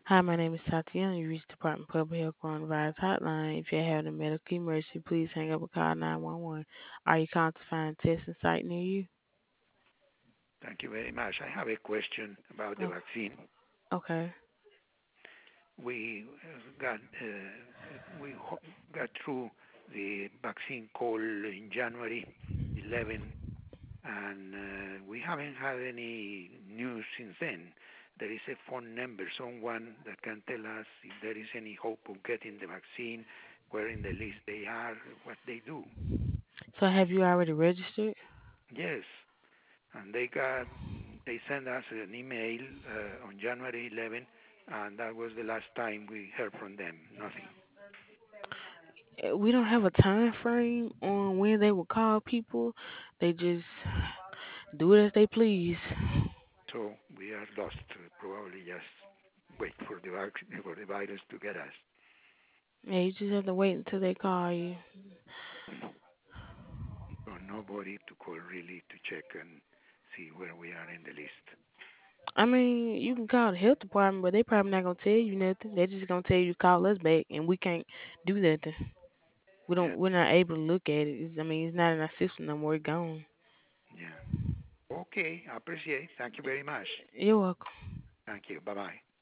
Hi, my name is Tatiana. You reached Department of Public Health Coronavirus Hotline. If you're having a medical emergency, please hang up and call 911. Are you calling to find a testing site near you? Thank you very much. I have a question about the Oh, vaccine. okay. We we got through the vaccine call in January 11, and we haven't had any news since then. There is a phone number, someone that can tell us if there is any hope of getting the vaccine, where in the list they are, what they do. So have you already registered? Yes, and they sent us an email on January 11, and that was the last time we heard from them. Nothing. We don't have a time frame on when they will call people. They just do it as they please. So we are lost. Probably just wait for for the virus to get us. Yeah, you just have to wait until they call you. So nobody to call really to check and see where we are in the list. I mean, you can call the health department, but they probably not gonna tell you nothing. They just gonna tell you to call us back, and we can't do nothing. Yeah, We're not able to look at it. I mean, it's not in our system no more. It's gone. yeah. Okay, I appreciate. Thank you very much. You're welcome. Thank you. Bye bye.